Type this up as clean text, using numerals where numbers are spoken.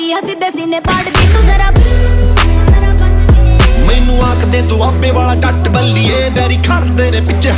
ਲੱਗੀ ਆ ਸਿੱਧੇ ਸੀਨੇ ਪਾੜਦੀ ਤੂੰ ਜ਼ਰਾ ਮੈਨੂੰ ਆਖਦੇ ਦੁਆਬੇ ਵਾਲਾ ਜੱਟ ਬੱਲੀਏ ਵੈਰੀ ਖੜਦੇ ਨੇ ਪਿੱਛੇ